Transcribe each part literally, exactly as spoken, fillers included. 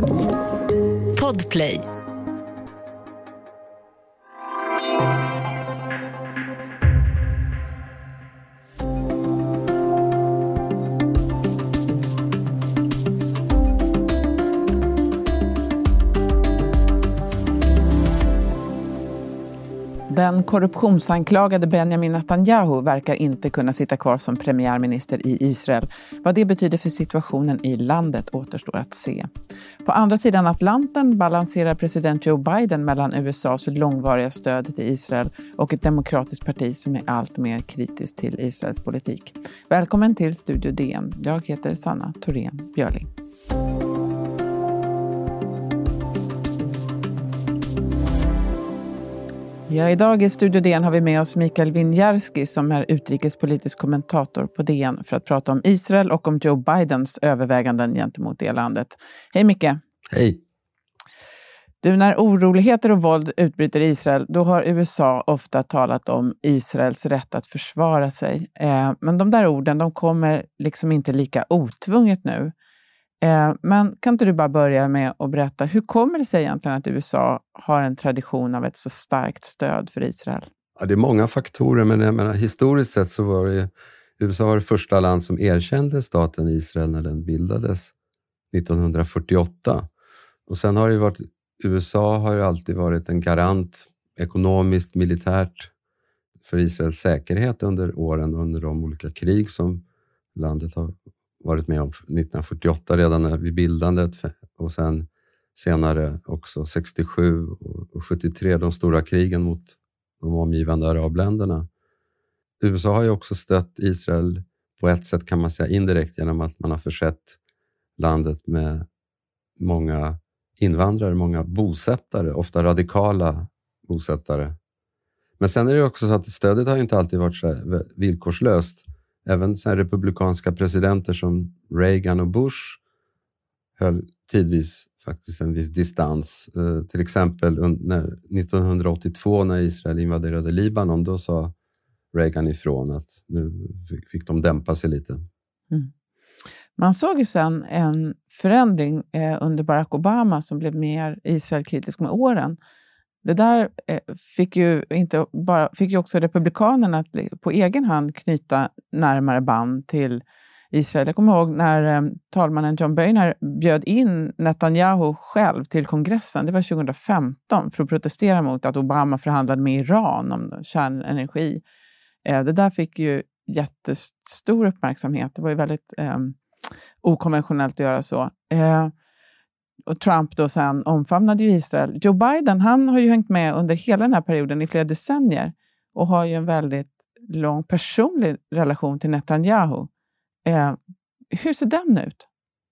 Podplay. Den korruptionsanklagade Benjamin Netanyahu verkar inte kunna sitta kvar som premiärminister i Israel. Vad det betyder för situationen i landet återstår att se. På andra sidan Atlanten balanserar president Joe Biden mellan U S A:s långvariga stöd till Israel och ett demokratiskt parti som är allt mer kritiskt till Israels politik. Välkommen till Studio D N. Jag heter Sanna Thorén Björling. Ja, idag i Studio D N har vi med oss Mikael Winiarski som är utrikespolitisk kommentator på D N för att prata om Israel och om Joe Bidens överväganden gentemot det landet. Hej Micke! Hej! Du, när oroligheter och våld utbryter i Israel, då har U S A ofta talat om Israels rätt att försvara sig. Eh, men de där orden, de kommer liksom inte lika otvunget nu. Eh, men kan inte du bara börja med att berätta, hur kommer det sig egentligen att U S A har en tradition av ett så starkt stöd för Israel? Ja, det är många faktorer, men jag menar, historiskt sett så var det U S A var det första land som erkände staten Israel när den bildades nittonhundrafyrtioåtta. Och sen har det varit, U S A har ju alltid varit en garant ekonomiskt, militärt för Israels säkerhet under åren, under de olika krig som landet har varit med om. Nittonhundrafyrtioåtta redan när vid bildandet och sen senare också sextiosju och sjuttiotre, de stora krigen mot de omgivande arabländerna. U S A har ju också stött Israel på ett sätt, kan man säga indirekt, genom att man har försett landet med många invandrare, många bosättare, ofta radikala bosättare. Men sen är det också så att stödet har inte alltid varit så villkorslöst. Även så här republikanska presidenter som Reagan och Bush höll tidvis faktiskt en viss distans. Eh, till exempel när, nittonhundraåttiotvå när Israel invaderade Libanon, då sa Reagan ifrån att nu fick, fick de dämpa sig lite. Mm. Man såg ju sen en förändring eh, under Barack Obama som blev mer Israel-kritisk med åren. Det där eh, fick ju inte bara fick ju också republikanerna att på egen hand knyta närmare band till Israel. Jag kommer ihåg när eh, talmannen John Boehner bjöd in Netanyahu själv till kongressen. Det var tjugohundrafemton för att protestera mot att Obama förhandlade med Iran om kärnenergi. Eh, det där fick ju jättestor uppmärksamhet. Det var ju väldigt eh, okonventionellt att göra så. Eh, Och Trump då sen omfamnade ju Israel. Joe Biden, han har ju hängt med under hela den här perioden i flera decennier och har ju en väldigt lång personlig relation till Netanyahu. Eh, hur ser den ut?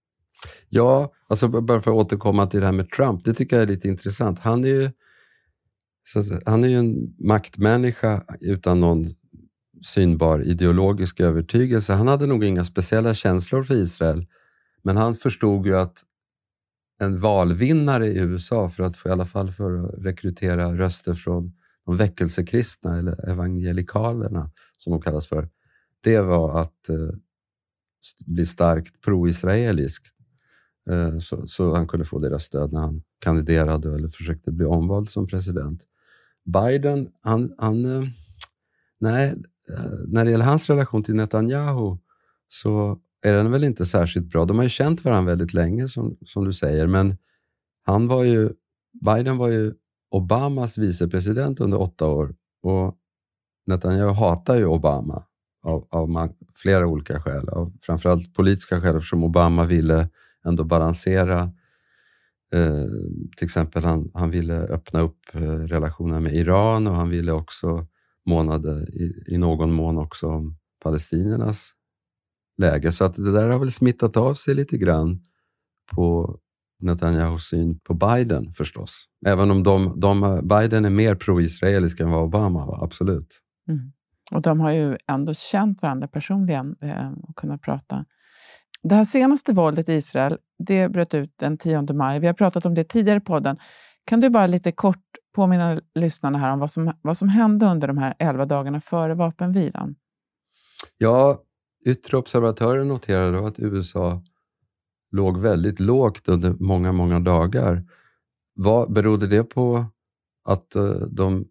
Ja, alltså bara för att återkomma till det här med Trump, det tycker jag är lite intressant. Han är ju, så, han är ju en maktmänniska utan någon synbar ideologisk övertygelse. Han hade nog inga speciella känslor för Israel, men han förstod ju att en valvinnare i U S A för att få, i alla fall för att rekrytera röster från de väckelsekristna eller evangelikalerna som de kallas för, det var att eh, bli starkt pro-israelisk. Eh, så, så han kunde få deras stöd när han kandiderade eller försökte bli omvald som president. Biden, han, han eh, nej, eh, när det gäller hans relation till Netanyahu så är den väl inte särskilt bra. De har ju känt varandra väldigt länge som, som du säger, men han var ju, Biden var ju Obamas vicepresident under åtta år och Netanyahu hatar ju Obama av, av man, flera olika skäl, av framförallt politiska skäl, eftersom Obama ville ändå balansera eh, till exempel han, han ville öppna upp eh, relationer med Iran och han ville också månade i, i någon mån också om palestiniernas läge. Så att det där har väl smittat av sig lite grann på Netanyahus syn på Biden förstås. Även om de, de, Biden är mer pro-israelisk än vad Obama var, absolut. Mm. Och de har ju ändå känt varandra personligen eh, och kunnat prata. Det här senaste våldet i Israel, det bröt ut den tionde maj. Vi har pratat om det tidigare i podden. Kan du bara lite kort påminna lyssnarna här om vad som, vad som hände under de här elva dagarna före vapenvilan? Ja, yttre observatörer noterade att U S A låg väldigt lågt under många, många dagar. Vad berodde det på att de,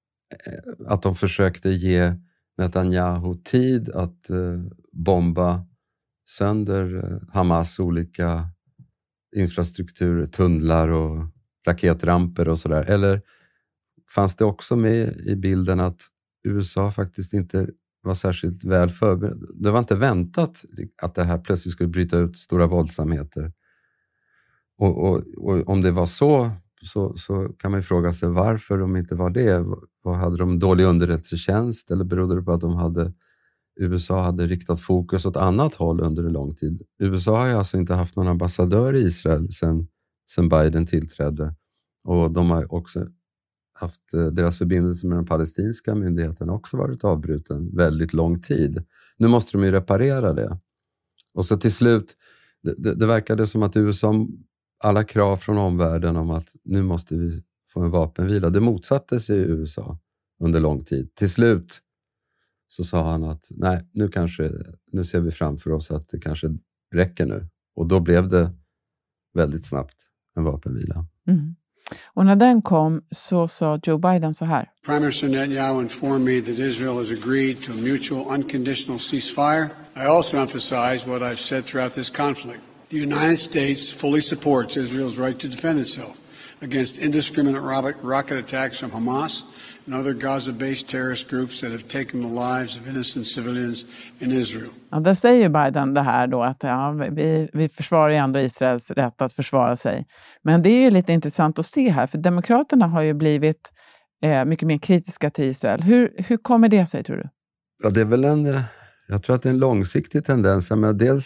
att de försökte ge Netanyahu tid att bomba sönder Hamas olika infrastruktur, tunnlar och raketramper och sådär? Eller fanns det också med i bilden att U S A faktiskt inte var särskilt väl förberedd? Det var inte väntat att det här plötsligt skulle bryta ut stora våldsamheter. Och, och, och om det var så, så, så kan man ju fråga sig varför de inte var det. Vad hade de dålig underrättelsetjänst, eller berodde det på att de hade, U S A hade riktat fokus åt annat håll under en lång tid? U S A har ju alltså inte haft någon ambassadör i Israel sedan, sedan Biden tillträdde. Och de har också haft deras förbindelse med den palestinska myndigheten också varit avbruten väldigt lång tid. Nu måste de ju reparera det. Och så till slut, det, det, det verkade som att U S A, alla krav från omvärlden om att nu måste vi få en vapenvila, det motsatte sig U S A under lång tid. Till slut så sa han att nej, nu kanske, nu ser vi framför oss att det kanske räcker nu. Och då blev det väldigt snabbt en vapenvila. Mm. Och när den kom så sa Joe Biden så här. Prime Minister Netanyahu informed me that Israel has agreed to a mutual unconditional ceasefire. I also emphasize what I've said throughout this conflict. The United States fully supports Israel's right to defend itself against indiscriminate rocket attacks from Hamas and other Gaza-based terrorist groups that have taken the lives of innocent civilians in Israel. Ja, där säger Biden det här då att ja, vi, vi försvarar ju ändå Israels rätt att försvara sig. Men det är ju lite intressant att se här, för demokraterna har ju blivit eh, mycket mer kritiska till Israel. Hur, hur kommer det sig, tror du? Ja, det är väl en, jag tror att det är en långsiktig tendens. Men dels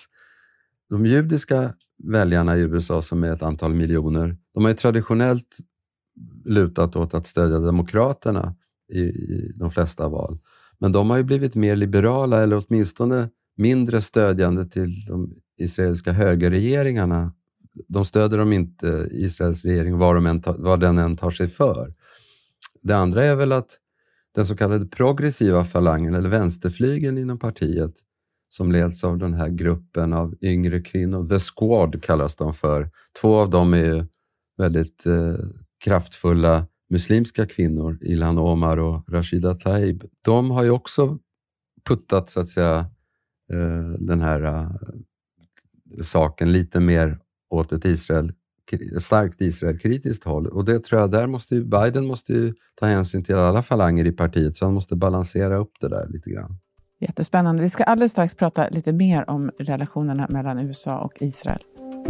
de judiska väljarna i U S A, som är ett antal miljoner, de har ju traditionellt lutat åt att stödja demokraterna i, i de flesta val. Men de har ju blivit mer liberala, eller åtminstone mindre stödjande till de israeliska högerregeringarna. De stöder dem inte, Israels regering, vad, de än ta, vad den än tar sig för. Det andra är väl att den så kallade progressiva falangen, eller vänsterflygen inom partiet, som leds av den här gruppen av yngre kvinnor, The Squad kallas de för. Två av dem är ju väldigt eh, kraftfulla muslimska kvinnor, Ilhan Omar och Rashida Tlaib. De har ju också puttat, så att säga, eh, den här eh, saken lite mer åt ett Israel, starkt Israel-kritiskt håll. Och det tror jag, där måste ju, Biden måste ju ta hänsyn till alla falanger i partiet, så han måste balansera upp det där lite grann. Jättespännande. Vi ska alldeles strax prata lite mer om relationerna mellan U S A och Israel.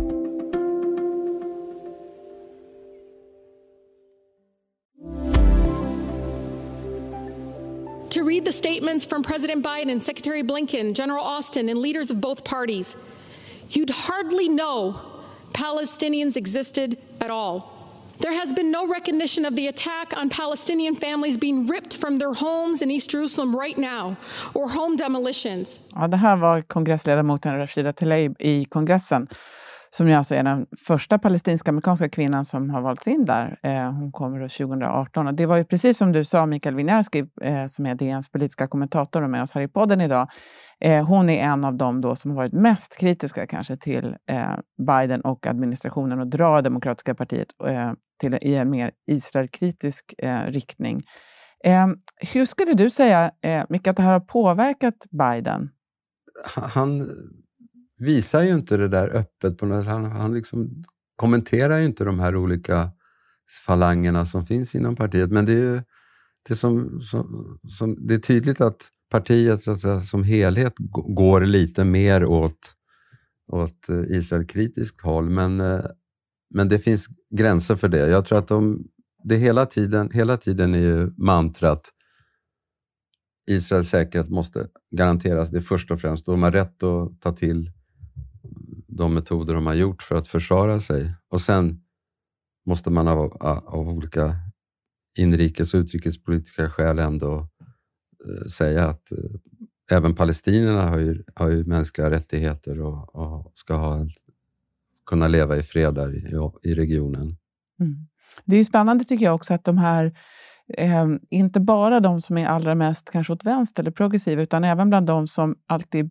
To read the statements from President Biden, Secretary Blinken, General Austin, and leaders of both parties, you'd hardly know Palestinians existed at all. There has been no recognition of the attack on Palestinian families being ripped from their homes in East Jerusalem right now, or home demolitions. Ja, det här var kongressledamoten Rashida Tlaib i kongressen, som ju alltså är den första palestinska-amerikanska kvinnan som har valts in där. Eh, hon kommer då tjugo arton. Och det var ju precis som du sa, Mikael Winiarski, eh, som är D N:s politiska kommentator och med oss här i podden idag. Eh, hon är en av dem då som har varit mest kritiska kanske till eh, Biden och administrationen, och drar demokratiska partiet eh, till, i en mer Israel-kritisk eh, riktning. Eh, hur skulle du säga, eh, Mikael, att det här har påverkat Biden? Han visar ju inte det där öppet på något. Han, han liksom kommenterar ju inte de här olika falangerna som finns inom partiet. Men det är ju det som, som, som det är tydligt att partiet, så att säga, som helhet går lite mer åt, åt Israel-kritiskt håll. Men, men det finns gränser för det. Jag tror att de, det hela tiden, hela tiden är ju mantrat Israels säkerhet måste garanteras. Det är först och främst. De har rätt att ta till de metoder de har gjort för att försvara sig. Och sen måste man av, av olika inrikes- och utrikespolitiska skäl ändå eh, säga att eh, även palestinierna har ju, har ju mänskliga rättigheter och, och ska ha, kunna leva i fred där i, i regionen. Mm. Det är ju spännande, tycker jag också, att de här eh, inte bara de som är allra mest kanske åt vänster eller progressiva, utan även bland de som alltid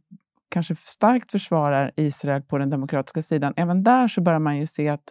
kanske starkt försvarar Israel på den demokratiska sidan. Även där så börjar man ju se att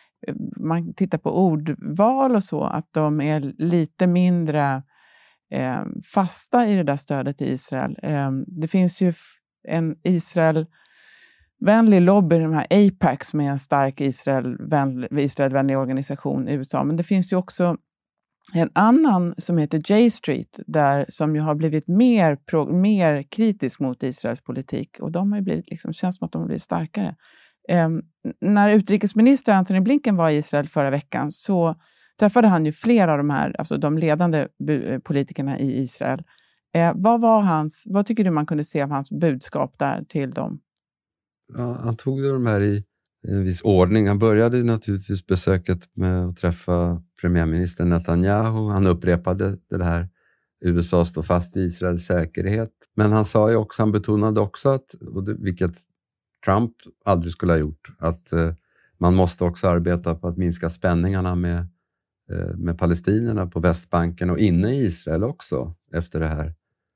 man tittar på ordval och så, att de är lite mindre eh, fasta i det där stödet till Israel. Eh, det finns ju en Israel-vänlig lobby, de här A PAC, som är en stark Israel-vänlig, Israel-vänlig organisation i U S A. Men det finns ju också en annan som heter J Street, där, som ju har blivit mer, pro, mer kritisk mot Israels politik. Och de har ju blivit, liksom, känns som att de har blivit starkare. Eh, när utrikesminister Antony Blinken var i Israel förra veckan så träffade han ju flera av de här, alltså de ledande bu- politikerna i Israel. Eh, vad var hans, vad tycker du man kunde se av hans budskap där till dem? Ja, han tog ju de här i en viss ordning. Han började naturligtvis besöket med att träffa premiärminister Netanyahu. Han upprepade det här: U S A står fast vid Israels säkerhet. Men han sa ju också, han betonade också att, och det, vilket Trump aldrig skulle ha gjort, att eh, man måste också arbeta på att minska spänningarna med, eh, med palestinierna på Västbanken och inne i Israel också, efter det här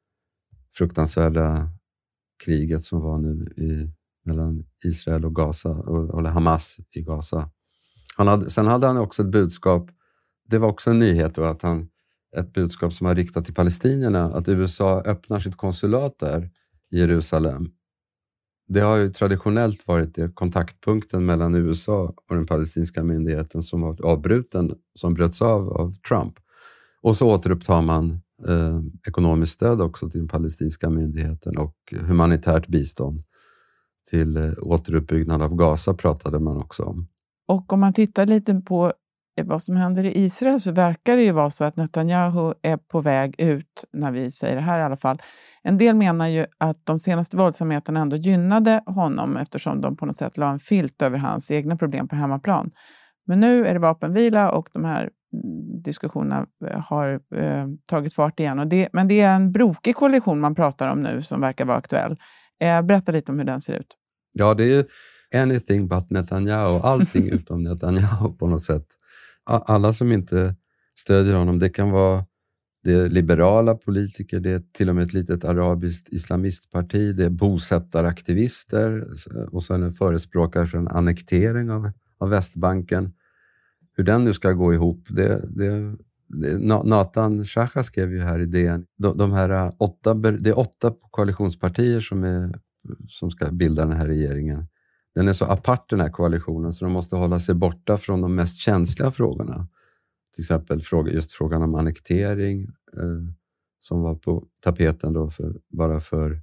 fruktansvärda kriget som var nu i, mellan Israel och Gaza, och, eller Hamas i Gaza. Han hade, sen hade han också ett budskap, det var också en nyhet då, att han, ett budskap som var riktat till palestinierna, att U S A öppnar sitt konsulat där i Jerusalem. Det har ju traditionellt varit det, kontaktpunkten mellan U S A och den palestinska myndigheten, som var avbruten, som bröts av av Trump. Och så återupptar man eh, ekonomiskt stöd också till den palestinska myndigheten och humanitärt bistånd till eh, återuppbyggnad av Gaza pratade man också om. Och om man tittar lite på vad som händer i Israel, så verkar det ju vara så att Netanyahu är på väg ut, när vi säger det här i alla fall. En del menar ju att de senaste våldsamheterna ändå gynnade honom, eftersom de på något sätt la en filt över hans egna problem på hemmaplan. Men nu är det vapenvila och de här diskussionerna har eh, tagit fart igen. Och det, men det är en brokig koalition man pratar om nu som verkar vara aktuell. Eh, berätta lite om hur den ser ut. Ja, det är ju anything but Netanyahu, allting utom Netanyahu på något sätt. Alla som inte stödjer honom, det kan vara det är liberala politiker, det är till och med ett litet arabiskt islamistparti, det är bosättaraktivister och sen en förespråkare för en annektering av, av Västbanken. Hur den nu ska gå ihop, det, det, det Nathan Shacha skrev ju här i D N. De, de här åtta, det är åtta koalitionspartier som, är, som ska bilda den här regeringen. Den är så apart, den här koalitionen, så de måste hålla sig borta från de mest känsliga frågorna. Till exempel fråga, just frågan om annektering eh, som var på tapeten då för, bara för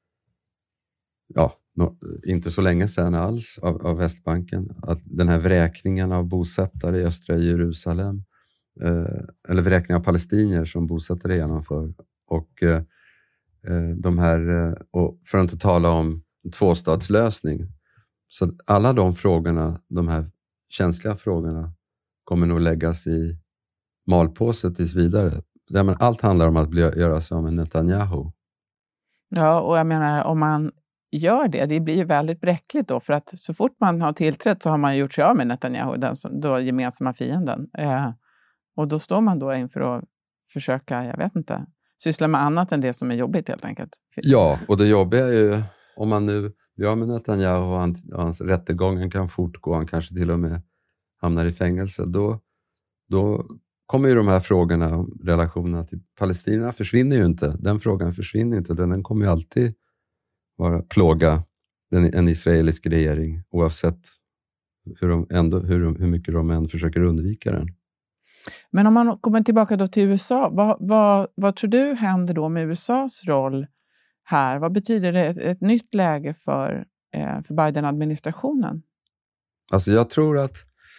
ja, no, inte så länge sedan alls av, av Västbanken. Att den här vräkningen av bosättare i östra Jerusalem eh, eller vräkning av palestinier som bosättare genomför. Och eh, de här, eh, och för att inte tala om tvåstatslösning. Så alla de frågorna, de här känsliga frågorna, kommer nog läggas i malpåse tills vidare. Ja, men allt handlar om att bli, göra sig av med Netanyahu. Ja, och jag menar, om man gör det, det blir ju väldigt bräckligt då, för att så fort man har tillträtt så har man gjort sig av med Netanyahu, den som, då gemensamma fienden. Eh, och då står man då inför att försöka, jag vet inte, syssla med annat än det som är jobbigt helt enkelt. Ja, och det jobbiga är ju, om man nu blir av med Netanyahu och han, hans rättegången kan fortgå, han kanske till och med hamnar i fängelse, då, då kommer ju de här frågorna om relationerna till Palestina försvinner ju inte. Den frågan försvinner inte, den, den kommer ju alltid vara plåga den, en israelisk regering, oavsett hur, de ändå, hur, de, hur mycket de än försöker undvika den. Men om man kommer tillbaka då till U S A, vad, vad, vad tror du händer då med U S As roll här? Vad betyder det ett, ett nytt läge för, eh, för Biden-administrationen? Alltså jag tror att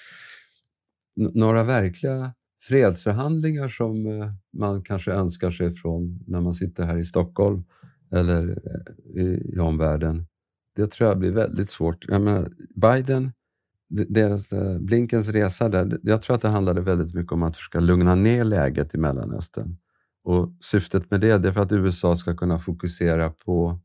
n- några verkliga fredsförhandlingar som eh, man kanske önskar sig från när man sitter här i Stockholm eller eh, i, i omvärlden, det tror jag blir väldigt svårt. Jag menar, Biden, deras, eh, Blinkens resa där, jag tror att det handlade väldigt mycket om att försöka lugna ner läget i Mellanöstern. Och syftet med det, det är för att U S A ska kunna fokusera på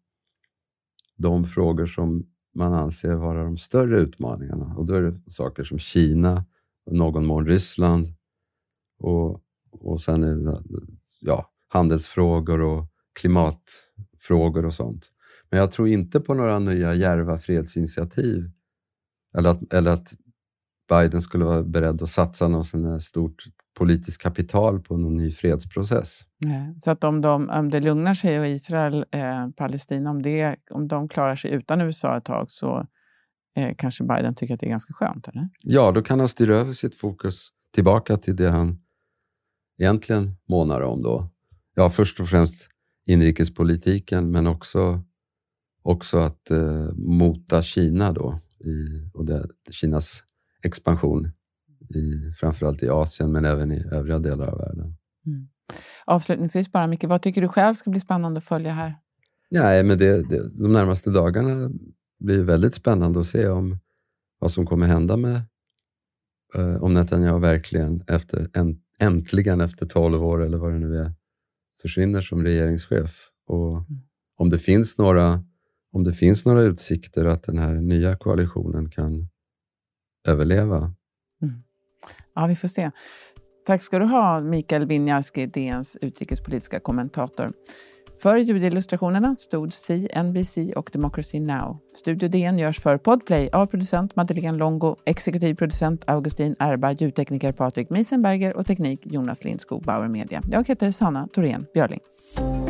de frågor som man anser vara de större utmaningarna. Och då är det saker som Kina, och någon mån Ryssland och, och sen är det ja, handelsfrågor och klimatfrågor och sånt. Men jag tror inte på några nya djärva fredsinitiativ. Eller att, eller att Biden skulle vara beredd att satsa något sån här stort politiskt kapital på någon ny fredsprocess. Nej. Så att om, de, om det lugnar sig och Israel, eh, Palestina, om, det, om de klarar sig utan U S A ett tag så eh, kanske Biden tycker att det är ganska skönt, eller? Ja, då kan han styra över sitt fokus tillbaka till det han egentligen månar om då. Ja, först och främst inrikespolitiken, men också, också att eh, mota Kina då i, och det, Kinas expansion i, framförallt i Asien men även i övriga delar av världen. Mm. Avslutningsvis bara, Micke, vad tycker du själv ska bli spännande att följa här? Nej, men det, det, de närmaste dagarna blir väldigt spännande att se om vad som kommer hända med eh, om Netanyahu verkligen efter, en, äntligen efter tolv år eller vad det nu är försvinner som regeringschef. Och mm. om det finns några om det finns några utsikter att den här nya koalitionen kan överleva. Mm. Ja, vi får se. Tack ska du ha, Mikael Winiarski, D N:s utrikespolitiska kommentator. För ljudillustrationerna stod C N B C och Democracy Now! Studio D N görs för Podplay av producent Madeleine Longo, exekutiv producent Augustin Erba, ljudtekniker Patrik Miesenberger och teknik Jonas Lindskog, Bauer Media. Jag heter Sanna Thorén Björling.